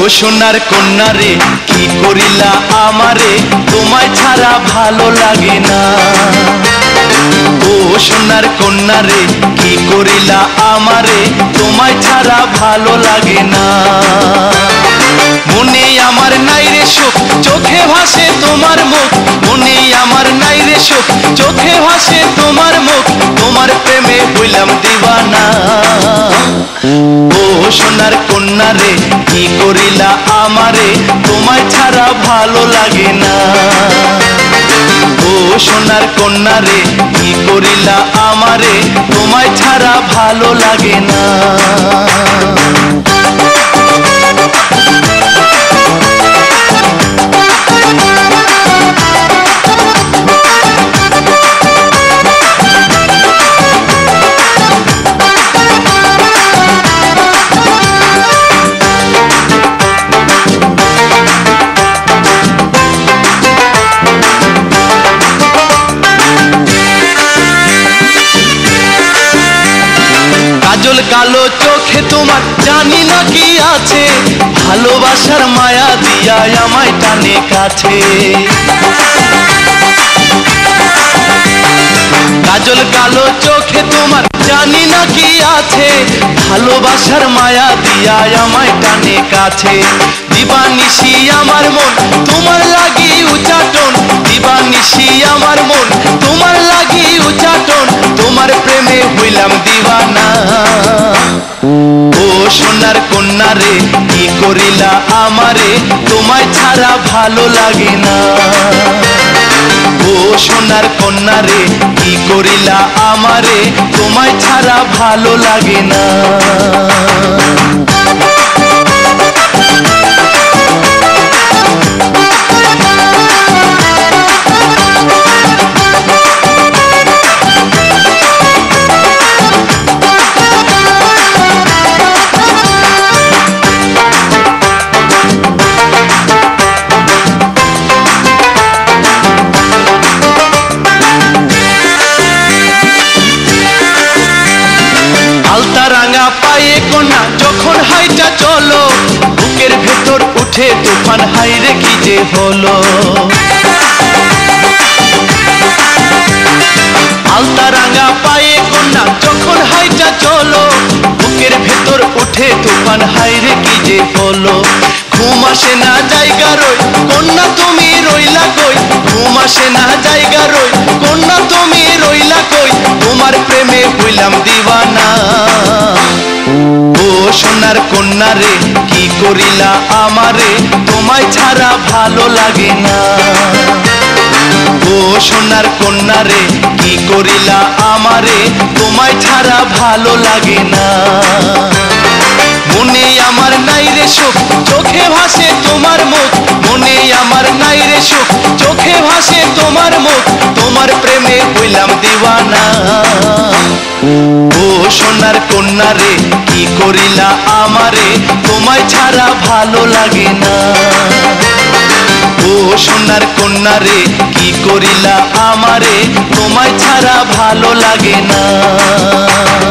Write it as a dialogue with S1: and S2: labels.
S1: সোনার কন্যা রে কি করিলা আমারে, তোমায় ছাড়া ভালো লাগে না। ও সোনার কন্যা রে কি করিলা আমারে, তোমায় ছাড়া ভালো লাগে না। মনে আমার নাই রে সুখ, চোখে ভাসে তোমার মুখ। মনে আমার নাই রে সুখ, চোখে ভাসে তোমার মুখ। তোমার প্রেমে হইলাম দিওয়ানা। ও সোনার কন্যা রে কি করিলা আমারে, তোমায় ছাড়া ভালো লাগে না। ও সোনার কন্যা রে কি করিলা আমারে, তোমায় ছাড়া ভালো লাগে না। কাজল কালো চোখে তোমার জানি না কি আছে, ভালোবাসার মায়া দিয়া আমায় টানে কাছে। কাজল কালো চোখে তোমার জানি না কি আছে, ভালোবাসার মায়া দিয়া আমায় টানে কাছে। দিবানিশি আমার মন তোমার লাগি উচাটন, দিবানিশি আমার মন তোমার লাগি উচাটন। তোমার প্রেমে হইলাম দিওয়ানা। ও সোনার কন্যা রে কি করিলা আমারে, তোমায় ছাড়া ভালো লাগে না। ও সোনার কন্যা রে কি করিলা আমারে, তোমায় ছাড়া ভালো লাগে না। রাঙা পায়ে কন্যা যখন হাইটা চলো, বুকের ভেতর উঠে তুফান, হাইরে কি যে হলো। আলতা রাঙা পায়ে কন্যা যখন হাইটা চলো, বুকের ভেতর উঠে তুফান, হাইরে কি যে হলো। ঘুম আসে না জায়গা রই, কন্যা তুমি রইলা কই। ঘুম আসে না জায়গা রই, কন্যা তুমি রইলা কই। তোমার প্রেমে হইলাম দিওয়ানা। ও সোনার কন্যা রে কি করিলা আমারে, তোমায় ছাড়া ভালো লাগে না। ও সোনার কন্যা রে কি করিলা আমারে, তোমায় ছাড়া ভালো লাগে না। মনে আমার নাই রে সুখ, চোখে ভাসে তোমার মুখ। মনে আমার নাই রে সুখ, চোখে ভাসে তোমার মুখ। তোমার প্রেমে হইলাম দিওয়ানা। ও সোনার কন্যা রে কি করিলা আমারে, তোমায় ছাড়া ভালো লাগে না। ও সোনার কন্যা রে কি করিলা আমারে, তোমায় ছাড়া ভালো লাগে না।